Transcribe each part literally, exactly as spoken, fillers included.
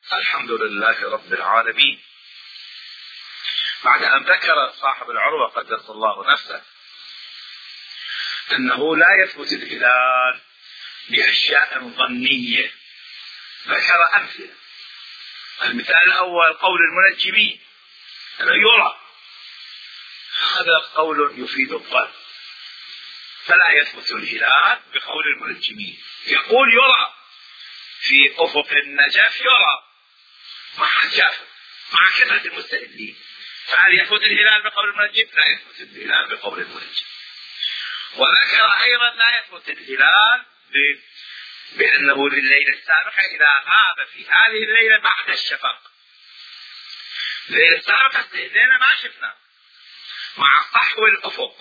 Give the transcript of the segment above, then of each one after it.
الحمد لله رب العالمين. بعد أن ذكر صاحب العروة قدس الله نفسه أنه لا يثبت الهلال بأشياء ظنية، ذكر أمثلة. المثال الأول قول المنجمين أنه يرى، هذا قول يفيد الظن، فلا يثبت الهلال بقول المنجمين. يقول يرى في أفق النجف، يرى مع الجاف مع كثرة المستهلين، فهل يثبت الهلال بقول المنجم؟ لا يثبت الهلال بقول المنجم. وذكر أيضا لا يثبت الهلال بأنه لليلة السابقة إذا غاب في هذه الليلة بعد الشفق. الليلة السابقة استهلينا ما شفنا مع صحو الأفق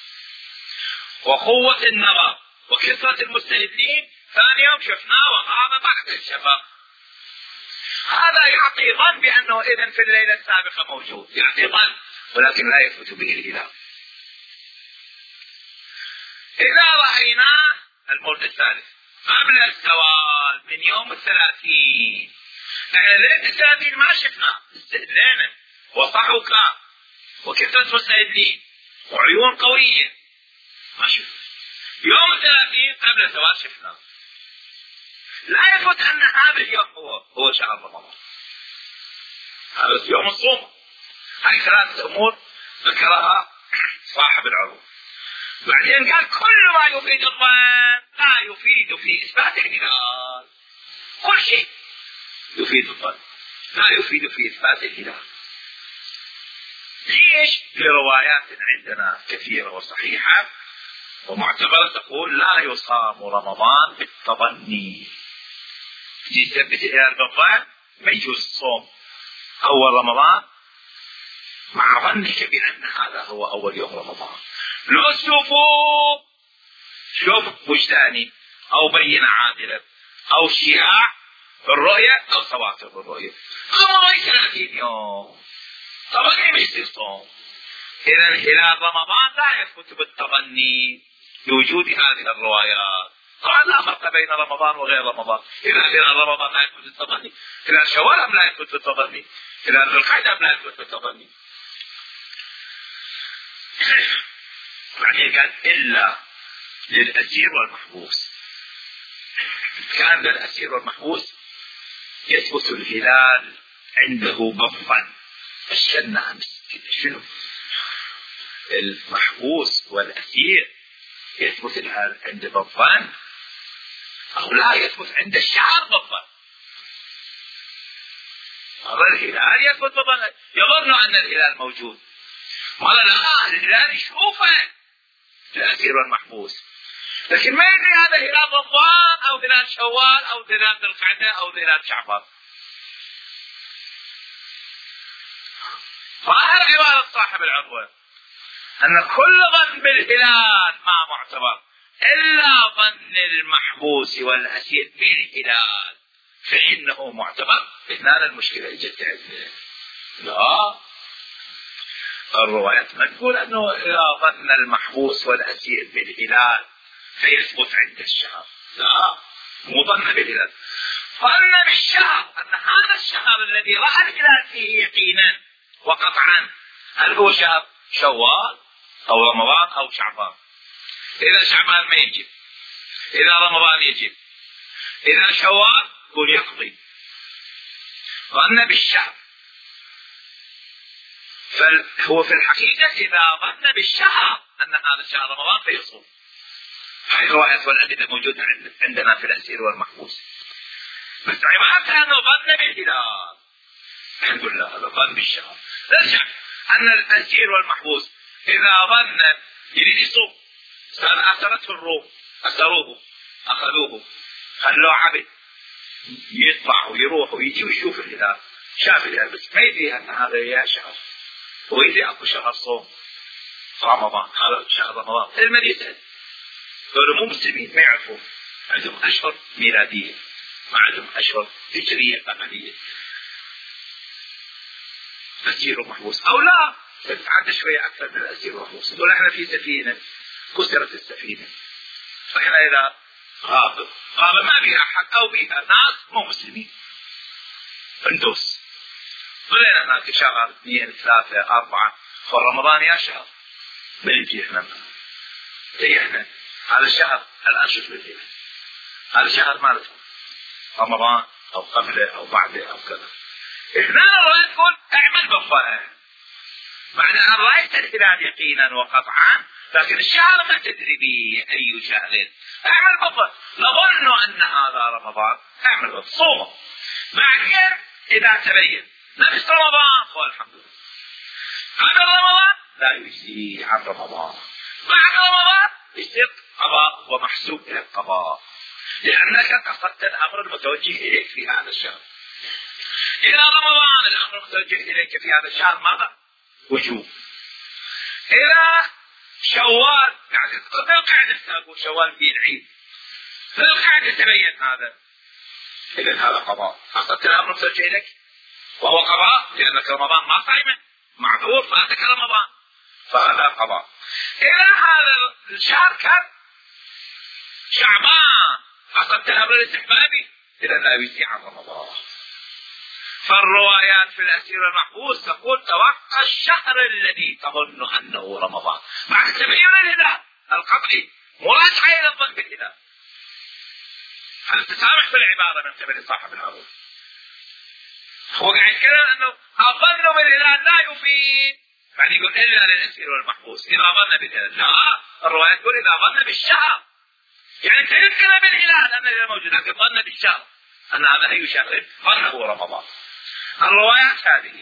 وقوة النظر وكثرة المستهلين، ثاني يوم شفناه وغاب بعد الشفق. هذا يعطي ظن بأنه إذن في الليلة السابقة موجود، يعطي ظن، ولكن لا يثبت به الهلال. إذا رأيناه المولد الثالث قبل الزوال من يوم الثلاثين، يعني ليلة الثلاثين ما شفنا، استهلينا وصحو كان وكثرة مستهلين وعيون قوية، ما شفنا. يوم الثلاثين قبل الزوال شفنا. لا يثبت أن هذا اليوم هو هو شهر رمضان، هذا يوم الصوم. هذه ثلاثة أمور ذكرها صاحب العروة. بعدين قال كل ما يفيد الظن لا يفيد في إثبات الهلال. كل شيء يفيد الظن لا يفيد في إثبات الهلال. ليش؟ لروايات عندنا كثيرة وصحيحة ومعتبرة تقول لا يصام رمضان بالتظني. يثبت الهلال بالظن ما يجوز الصوم أول رمضان مع ظنك بأن هذا هو أول يوم رمضان. لو شوفوا شوف وجداني أو بينة عادلة أو شياع بالرؤية أو تواتر بالرؤية، أو رأي ثلاثين يوم، طبعا ما يصير صوم. إذا هلال رمضان لا يثبت بالتظني بوجود هذه الروايات. طبعا لا فرق بين رمضان وغير رمضان. إذا هلال رمضان لا يثبت بالتظني، هلال شوال لا يثبت بالتظني، هلال ذو القعدة لا يثبت بالتظني. بعدين قال إلا للأسير والمحبوس. كان للأسير والمحبوس يثبت الهلال عنده بالظن. أشكلنا أمس شنو؟ المحبوس والأسير يثبت الهلال عنده بالظن أو لا يثبت عند الشعر بالظن؟ هذا الهلال يثبت بالظن، يظن أن الهلال موجود. قال لا، الهلال يشوفه الأسير والمحبوس، لكن ما يدري هذا هلال رمضان أو هلال شوال أو هلال ذي القعدة أو هلال شعبان. ظاهر عبارة صاحب العروة أن كل ظن بالهلال ما معتبر إلا ظن المحبوس والأسير بالهلال فإنه معتبر. هنا المشكلة جت عندنا. لا، الروايات ما تقول أنه إذا ظن المحبوس والأسير بالهلال فيثبت عند الشهر. لا، مو ظن بالهلال، ظن بالشهر أن هذا الشهر الذي رأى الهلال فيه يقينا وقطعا هل هو شهر شوال أو رمضان أو شعبان. إذا شعبان ما يجب، إذا رمضان يجب، إذا شوال يقول يقضي. ظن بالشهر، فهو في الحقيقة إذا ظن بالشهر أن هذا الشهر رمضان فيصوم. هذه الروايات والأدلة موجودة عندنا في الأسير والمحبوس. بس عبارة أنه ظن بالهلال نقول لا، هذا ظن بالشهر. نرجع أن الأسير والمحبوس إذا ظن يريد يصوم، صار أسرته الروم، أسروه أخذوه خلوه عبد يطلع ويروح ويجي ويشوف الهلال، شاف الهلال بس ما يدري أن هذا يا شهر، ويدري أكو شهر صوم رمضان، هذا شهر رمضان. المدينة دول مو مسلمين ما يعرفون، عندهم أشهر ميلادية ما عندهم أشهر هجرية قمرية. أسير ومحبوس أو لا عاد شوية أكثر من الأسير والمحبوس. يقول احنا في سفينة كسرت السفينة، فإحنا إذا غاب غاب ما بها أحد أو بها ناس مو مسلمين فندوس. ظلينا هناك شهر اثنين ثلاثة أربعة، فرمضان يا شهر بنجي احنا احنا هذا الشهر الآن شوف بنجي هذا الشهر مالته رمضان أو قبله أو بعده أو كذا. احنا الرواية تقول اعمل بفاء، معنى أن رأيت الهلال يقينا وقطعا، لكن الشهر ما تدري به أي شهر، اعمل بفاء. نظن أن هذا رمضان اعمل بفاء صوم، بعدين إذا تبين نفس رمضان والحمد لله. قبل رمضان لا يجزي عن رمضان، بعد رمضان يصير قضاء ومحسوب إلى القضاء، لأنك قصدت الأمر المتوجه إليك في هذا الشهر. إلى رمضان الأمر المتوجه إليك في هذا الشهر ماذا؟ وجوب. إلى شوال يعني في القعدة تقول شوال في العيد، في القعدة تبين هذا، إذن هذا قضاء. قصدت الأمر المتوجه إليك وهو قضاء، لأنك رمضان ما صايمه معذور فاتك رمضان، فهذا قضاء. إلى هذا الشهر كان شعبان، قصدت الأمر الاستحبابي، إذا لا يجزي عن رمضان. فالروايات في الأسير المحبوس تقول توقع الشهر الذي تظن أنه رمضان بعد تبين الهلال القطعي، مراجعة إلى الظن بالهلال. هل تسامح في العبارة من قبل صاحب العروض؟ هو قاعد يتكلم أنه الظن بالهلال لا يفيد، يعني يقول إلا للأسير والمحبوس إذا ظن بالهلال. لا، الرواية تقول إذا ظن بالشهر، يعني تذكر بالهلال أن الهلال موجود، لكن ظن بالشهر أن هذا أي شهر ظنه رمضان. الروايات هذه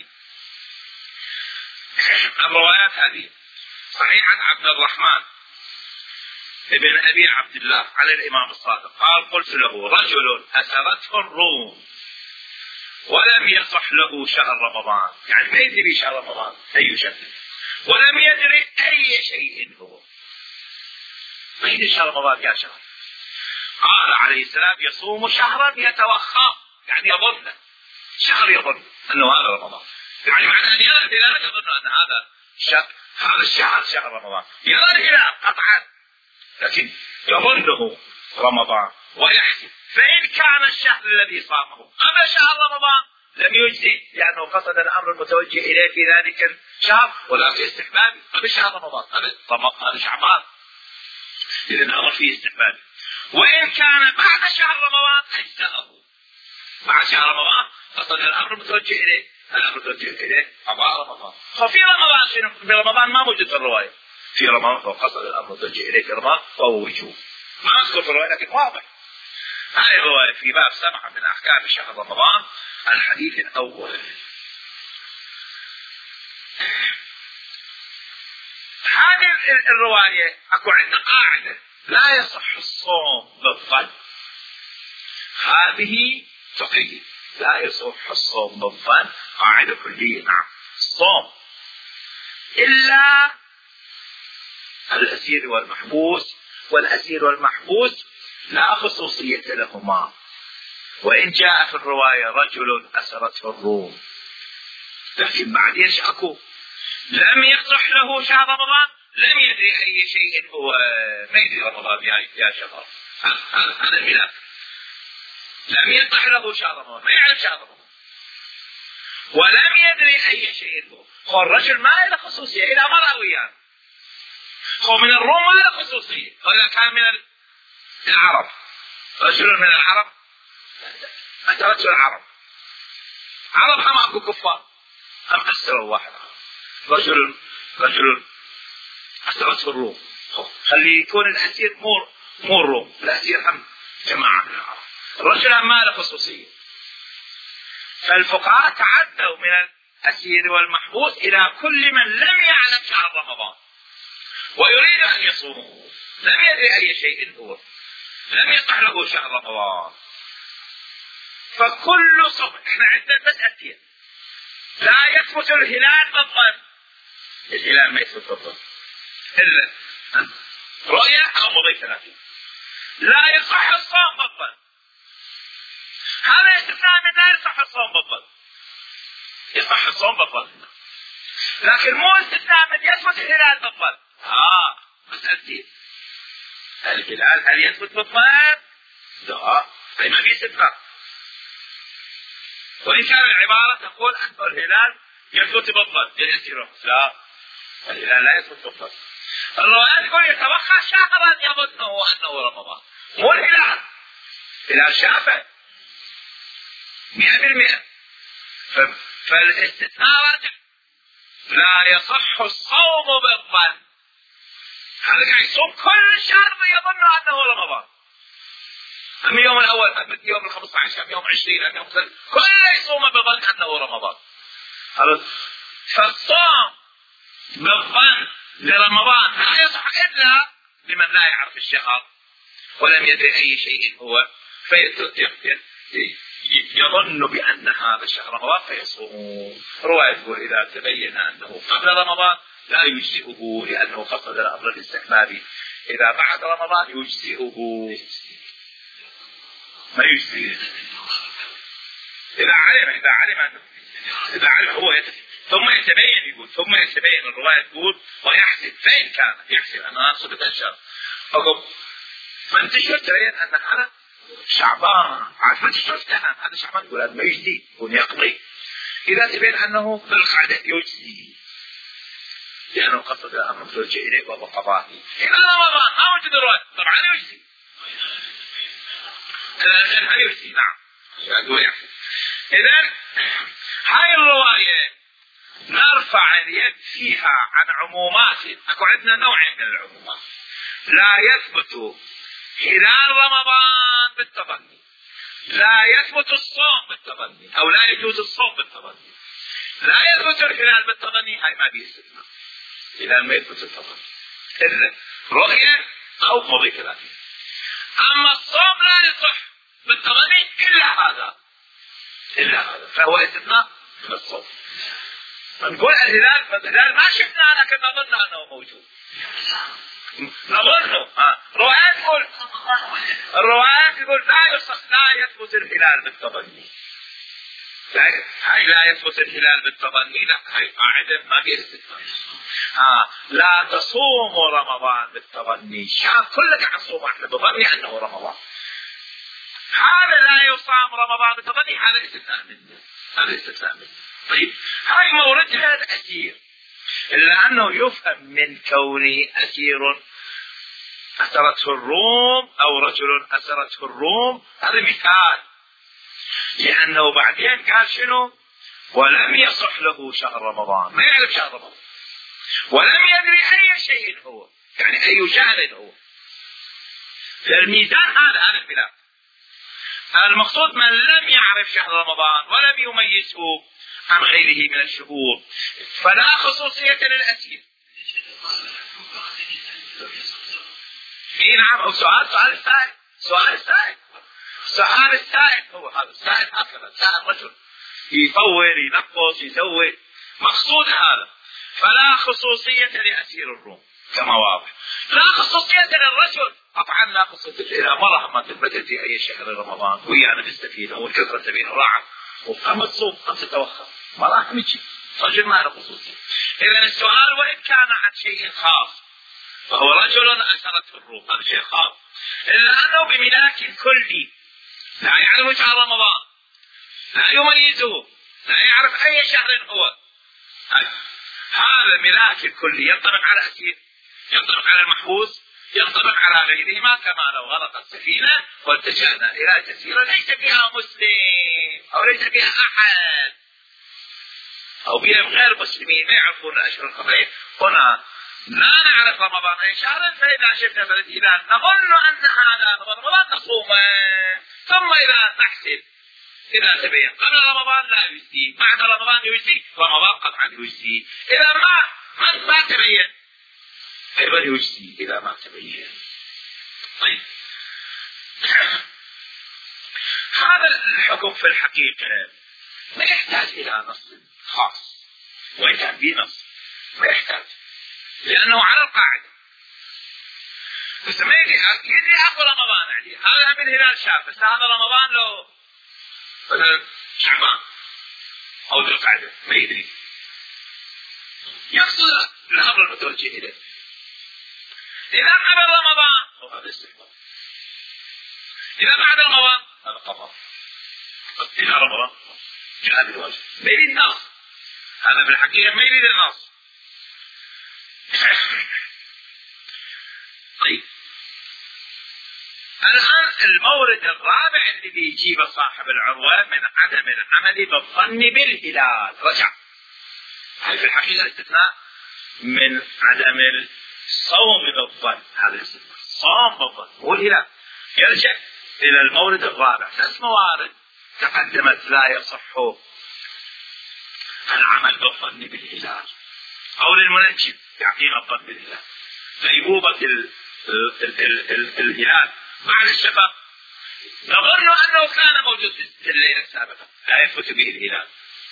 الروايات هذه صحيحة عبد الرحمن ابن أبي عبد الله على الإمام الصادق قال قلت له رجل أسرته الروم ولم يصح له شهر رمضان، يعني ما يدري شهر رمضان أي شهر، ولم يدري أي شيء هو، ما يدري شهر رمضان يا شهر. قال عليه السلام يصوم شهرا يتوخى، يعني يظن شهر يظن أنه هذا رمضان، يعني معنى أن يرى الهلال يظن أن هذا شهر، هذا الشهر شهر رمضان، يرى الهلال قطعا لكن يظنه رمضان ويحسب. فإن كان الشهر الذي صامه قبل شهر رمضان لم يجزي، لأنه قصد الأمر المتوجه إليه في ذلك الشهر ولا في استحبابه قبل شهر رمضان، قبل رمضان شعبان، إذا الأمر فيه استحبابه. وإن كان بعد شهر رمضان أجزأه، بعد شهر رمضان قصد الأمر المتوجه إليه، الأمر المتوجه إليه قضاء رمضان. ففي رمضان في رمضان ما موجود في الرواية، في رمضان فقصد الأمر المتوجه إليه في رمضان فهو وجوب، ما أذكر في الرواية لكن واضح. هذه الرواية في باب سبعة من أحكام شهر رمضان الحديث الأول. هذه الرواية أكو عندنا قاعدة لا يصح الصوم بالظن، هذه تقييد لا يصح الصوم بالظن، قاعدة كلية. نعم الصوم إلا الأسير والمحبوس، والأسير والمحبوس لا خصوصية لهما. وإن جاء في الرواية رجل أسرته الروم، لكن بعدين شكوا لم يصح له شهر رمضان، لم يدري أي شيء هو، ما يدري رمضان يا شباب، هذا الملاك لم يصح له شهر رمضان، ما يعرف شهر رمضان ولم يدري أي شيء هو. هو الرجل ما له خصوصية إلى مرأة وياه، هو من الروم ما له خصوصية، وإذا كان من العرب رجل من العرب أنت رجل العرب، عرب هم أكو كفار هم أسروا واحد، رجل رجل أسرته الروم، خلي يكون الأسير مو مو الروم، الأسير هم جماعة من العرب، الرجل ما له خصوصية. فالفقهاء تعدوا من الأسير والمحبوس إلى كل من لم يعلم شهر رمضان ويريد أن يصوم، لم يدري أي شيء هو، لم يصح له شهر رمضان. فكل صوم احنا عندنا مسألتين، لا يثبت الهلال بالظن، الهلال ما يثبت بالظن إلا رؤية أو مضي ثلاثين، لا يصح الصوم بالظن، هذا استثناء من لا يصح الصوم بالظن، يصح الصوم بالظن، لكن مو استثناء من يثبت الهلال بالظن. ها مسألتين، الهلال هل يثبت بالظن؟ لا، أي ما في استثناء، وإن كان العبارة تقول أن الهلال يثبت بالضبط يسيره، لا، الهلال لا يثبت بالضبط. الروايات يقول يتوقع شهرا يظنه أنه رمضان، مو الهلال، هلال شافع مئة بالمئة. فالاستثناء رجع، لا يصح الصوم بالظن. هذا قاعد يصوم كل الشهر يظن أنه رمضان، أم يوم الأول أم يوم الخمسة عشر أم يوم عشرين أم يوم ثلاثة، كل يصوم بظن أنه رمضان. فالصوم بالظن لرمضان لا يصح إلا لمن لا يعرف الشهر ولم يدري أي شيء هو، فيظن بأن هذا شهر رمضان فيصوم. رواية تقول إذا تبين أنه قبل رمضان لا يجزئه لأنه قصد الأمر الاستحبابي، إذا بعد رمضان يجزئه، ما يجزئه إذا علم إذا علم إذا علم هو يتفق. ثم يتبين يقول ثم يتبين الرواية تقول ويحسب، فإن كان يحسب أنها صدق الشهر أقول من تشهر تبين أن هذا شعبان، عاد من تشهر كان هذا شعبان يقول هذا ما يجزي يكون يقضي. إذا تبين أنه في القعدة يجزي لأنه قصد الأمر ترجع إليه وهو قضائي. إذا رمضان ما وجد الرواية طبعا يجزي، هل يجزي؟ نعم يقول يحسب. إذن هاي الرواية نرفع اليد فيها عن عمومات. أكو عندنا نوعين من العمومات، لا يثبت هلال رمضان بالتظني، لا يثبت الصوم بالتظني، أو لا يجوز الصوم بالتظني. لا يثبت الهلال بالتظني هاي ما بيستثنى، هلال ما يثبت التظني إلا رؤية أو مضي ثلاثين. أما الصوم لا يصح بالتظني إلا هذا إلا هذا، فهو استثناء من الصوم. نقول الهلال، فالهلال ما شفنا أنا كنا نظن أنه موجود، نظنه. ها روايات تقول الروايات تقول لا يصح لا يثبت الهلال بالتظني، هاي لا يثبت الهلال بالتظني، لا هاي قاعدة ما بيستثناء. ها لا تصوم رمضان بالتظني، شعب كلك عن صوم احنا بظني أنه رمضان، هذا لا يصام رمضان بالتظني، هذا استثناء منه، هذا استثناء منه. طيب هاي موردها الأسير، إلا أنه يفهم من كونه أسير أسرته الروم أو رجل أسرته الروم، هذا مثال، لأنه بعدين قال شنو؟ ولم يصح له شهر رمضان، ما يعرف شهر رمضان ولم يدري أي شيء هو، يعني أي شهر هو. فالميزان هذا هذا الخلاف. المقصود من لم يعرف شهر رمضان ولم يميزه عن غيره من الشهور فلا خصوصية للأسير. اي نعم، او سؤال سؤال السائل سؤال السائل سؤال السائل هو هذا السائل، هكذا سائل رجل يطور ينقص يزود، مقصود هذا. فلا خصوصية لأسير الروم كما واضح، لا خصوصية للرجل طبعا، لا خصوصية إذا مرة ما تثبت في أي شهر رمضان ويانا في السفينة والكسرة سفينة راعة وقام تصوم قام تتوخى ما راح نجي، رجل ما له خصوصية. إذا السؤال وإن كان عن شيء خاص فهو رجل أسرته الروم، هذا شيء خاص، إلا أنه بملاك كلي لا يعرف شهر رمضان، لا يميزه، لا يعرف أي شهر هو. هذا ملاك كلي ينطبق على أسير، ينطبق على المحبوس، ينطبق على غيرهما، كما لو غرقت السفينة واتجهنا إلى جزيرة ليس فيها مسلم أو ليس فيها أحد أو بهم غير مسلمين ما يعرفون الأشهر الخمسة، هنا لا نعرف رمضان أي شهر، فإذا شفنا فالهلال نظن أن هذا رمضان نصومه، ثم إذا نحسب إذا تبين قبل رمضان لا يجزي، بعد رمضان يجزي، رمضان قطعا يجزي، إذا ما ما, ما تبين أيضا يجزي إذا ما تبين. طيب هذا الحكم في الحقيقة ما يحتاج إلى نص خاص، وإن كان به نص ما يحتاج، لأنه على القاعدة. بس ما يجي يجي أخو رمضان عندي هذا من هلال شاف، بس هذا رمضان له مثلا شعبان أو ذو القعدة ما يدري، يقصد الأمر المتوجه إليه. إذا قبل رمضان هذا استحباب، إذا بعد رمضان هذا قضاء، إلى رمضان جاء بالوجه، ما يريد نص، هذا في الحقيقة ما يريد النص. طيب الآن المورد الرابع اللي بيجيبه صاحب العروة من عدم العمل بالظن بالهلال، رجع هذا في الحقيقة استثناء من عدم الصوم بالظن، هذا الاستثناء صوم بالظن والهلال يرجع إلى المورد الرابع. ثلاث موارد تقدمت لا يصح العمل بالظن بالهلال، أو للمنجم يعطينا الظن بالهلال، غيبوبة الهلال بعد الشفق نظن أنه كان موجود في الليلة السابقة لا يفوت به الهلال.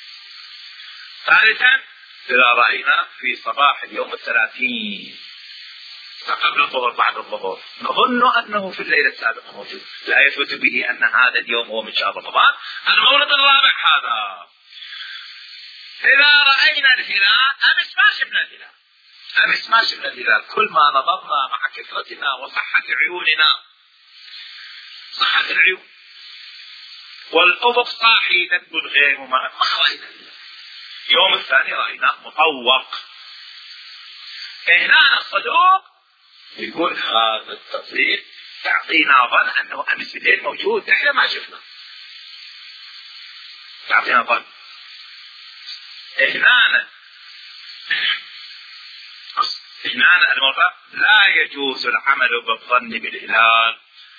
ثالثا إذا رأينا في صباح اليوم الثلاثين قبل الظهر بعد الظهر نظن أنه في الليلة السابقة موجود لا يثبت به أن هذا اليوم هو من شهر رمضان. المورد الرابع هذا إذا رأينا الهلال أمس ما شفنا الهلال، أمس ما شفنا الهلال، كل ما نظرنا مع كثرتنا وصحة عيوننا، صحة العيون والأفق صاحي ندب الغيم وما ما رأينا الهلال. يوم الثاني رأيناه مطوق، هنا الصدوق يقول هذا التصديق تعطينا ظن أنه أمس الليل موجود، إحنا ما شفنا، تعطينا ظن. هنا هنا المرة لا يجوز العمل بالظن بالهلال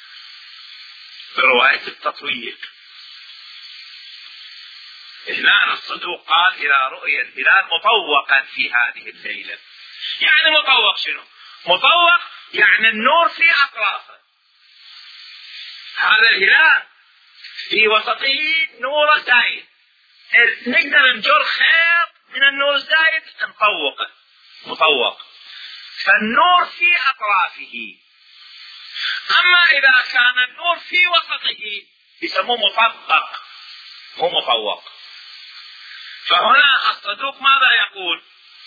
برواية التطويق. هنا الصدوق قال إذا رؤي الهلال مطوقا في هذه الليلة، يعني مطوق شنو؟ مطوق يعني النور في أطرافه، هذا الهلال في وسطه نور زايد، نقدر نجر خيط من النور الزايد نطوقه مطوق، فالنور في أطرافه. أما إذا كان النور في وسطه يسموه مطبق مو مطوق. فهنا الصدوق ماذا يقول؟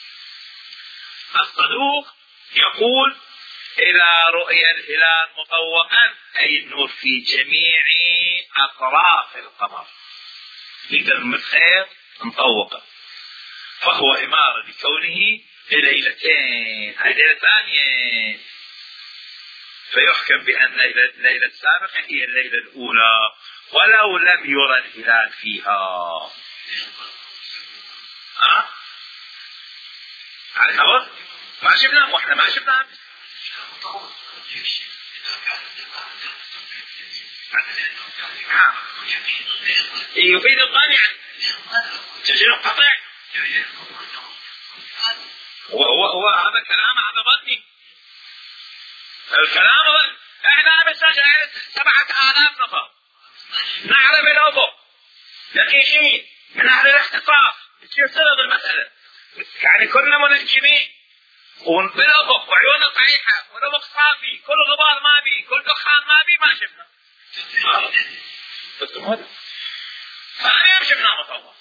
الصدوق يقول إذا رؤي الهلال مطوقا أي النور في جميع أطراف القمر، نقدر نخيط نطوقه، فهو إمارة لكونه لليلتين، هذه ليلة ثانية، فيحكم بأن الليلة السابقة هي الليلة الأولى ولو لم يرى الهلال فيها. ها؟ على خبر؟ ما شفنا واحنا ما شفنا يفيد الظن يعني تجري قطع، وهو هذا كلام هذا ظني، الكلام ظن. احنا بس سبعة آلاف نفر نعرف الأفق دقيقين من أهل الاختصاص يصير المسألة، يعني كلنا منجمين وبالأفق وعيوننا صحيحة والأفق صافي، كل غبار ما بي، كل دخان ما بي، ما شفنا. فأنا شفنا مطوق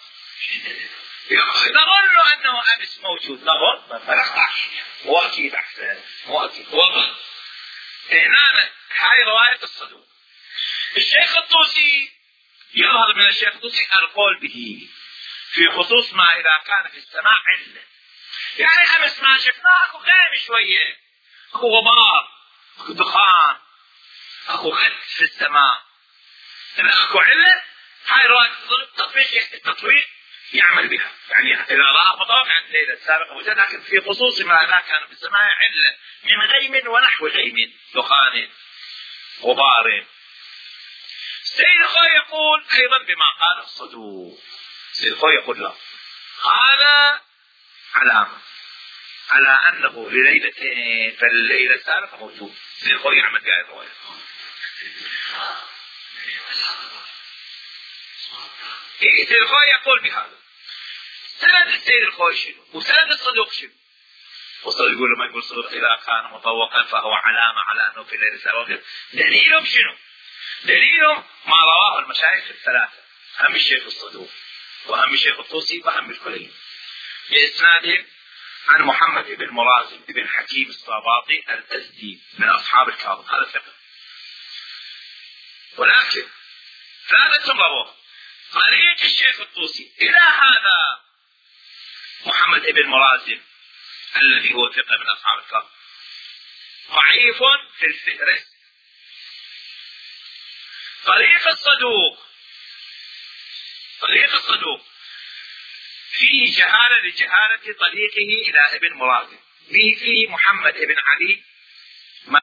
نظن أنه أمس موجود، نظن فنقطع وأكيد أحسن وأكيد وظن. هنا هاي رواية الصدوق. الشيخ الطوسي يظهر من الشيخ الطوسي القول به في خصوص ما إذا كان في السماء علة، يعني أمس ما شفناه أكو غيم شوية، أكو غبار، أكو دخان، أكو غد في السماء، أكو علة، هاي رواية التطبيق التطبيق يعمل بها، يعني إذا رأى مطوق عن الليلة السابقة وجد، لكن في خصوص ما إذا كان في السماء علة من غيم ونحو غيم، دخان، غبار. سيد الخوي يقول أيضا بما قال الصدوق، سيد الخوي يقول لا، هذا علامة على أنه لليلتين فالليلة السابقة موجود. سيد الخوي يعمل بها الرواية. إيه سيد الخوي يقول بهذا. سند السيد الخوي شنو؟ وسند الصدوق شنو؟ والصدوق يقول لما يقول الصدوق إذا كان مطوقا فهو علامة على أنه في الليلة السابقة. دليلهم شنو؟ دليلهم ما رواه المشايخ الثلاثة، أهم الشيخ الصدوق وأهم الشيخ الطوسي وأهم الكلين، بإسنادهم عن محمد بن مرازم بن حكيم الصباطي الأزدي من أصحاب الكاظم، هذا ثقة، ولكن ثلاثة رواه طريق الشيخ الطوسي إلى هذا محمد بن مرازم الذي هو ثقة من أصحاب الكهف، ضعيف في الفهرس. طريق الصدوق، طريق الصدوق فيه جهالة لجهالة طريقه إلى ابن مرازم، فيه محمد بن علي